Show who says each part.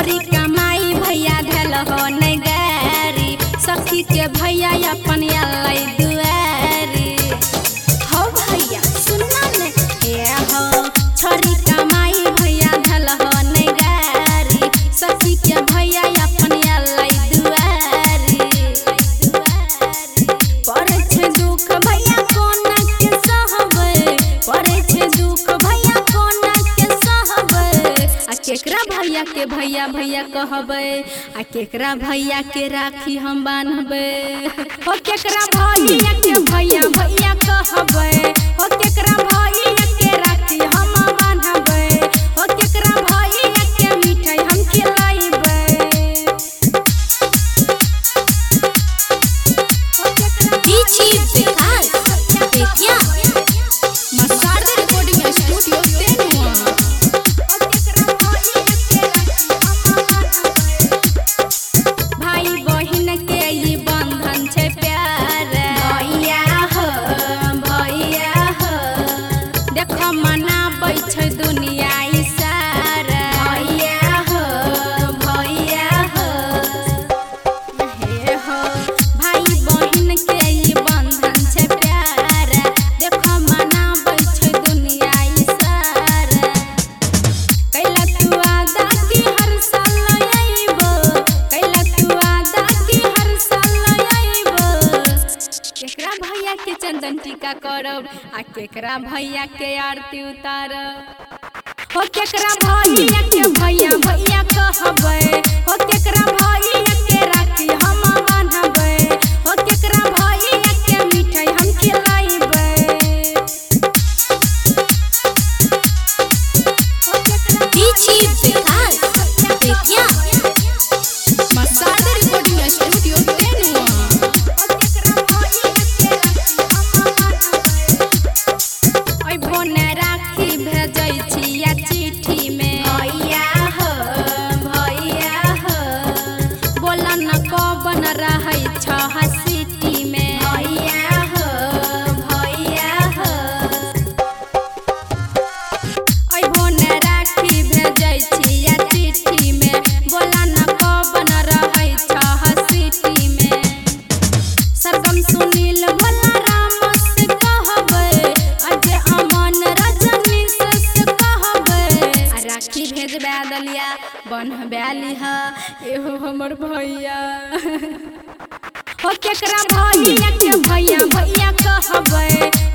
Speaker 1: छोरी कमाई भैया धल हो नहीं गारी सखी के भैया अपन अल्लाई दुआरी हो भैया सुनना ने ये हो छोरी कमाई भैया धल हो नहीं गारी सखी के भैया अपन अल्लाई दुआरी पड़े छे दुख भैया कोना के सहबे पड़े छे दुख भैया कोना के सहबे आ केकरा भैया के भैया भैया कहबे आ केकरा भैया के राखी हम बांधबे हो केकरा भैया के भैया भैया कहबे हो केकरा भैया के राखी हम बांधबे हो केकरा भैया के मिठाई हम खिलाइबे
Speaker 2: DJ Vikas Bettiah
Speaker 1: Masarda recording studio Tenua भाई बहिन के ई बंधन छे प्यार भैया हो देखो मनाबै छे दुनिया ई सारा भैया हो हे हो भाई बहिन के ई बंधन छे प्यार देखो मनाबै छे दुनिया ई सारा कैला तू आदा की हर साल आइबो कैला तू आदा की हर साल आइबो केकरा भैया के चंदन टीका करब आ केकरा भैया के आरती उतारब हो केकरा भैया के भैया भैया कहबे हो केकरा भैया के राखी हम बांधबे हो केकरा भैया के मिठाई हम खिलाइबे
Speaker 2: DJ Vikas Bettiah
Speaker 1: Masarda recording studio Tenua ओइ भोने राखी भेजै छिया चिट्ठी में भैया हो बोला न कबन रहै छ सिटी में भैया हो ओइ भोने राखी भेजै छिया चिट्ठी में बोला न कबन रहै छ सिटी में सरगम सुनील भोला राम से कहबे अजय अमन रजनी से कहबे आ राखी भेजबे दलिया बन्हबे लिहा एहो हमर भैया हो केकरा भैया के भैया भैया कहबे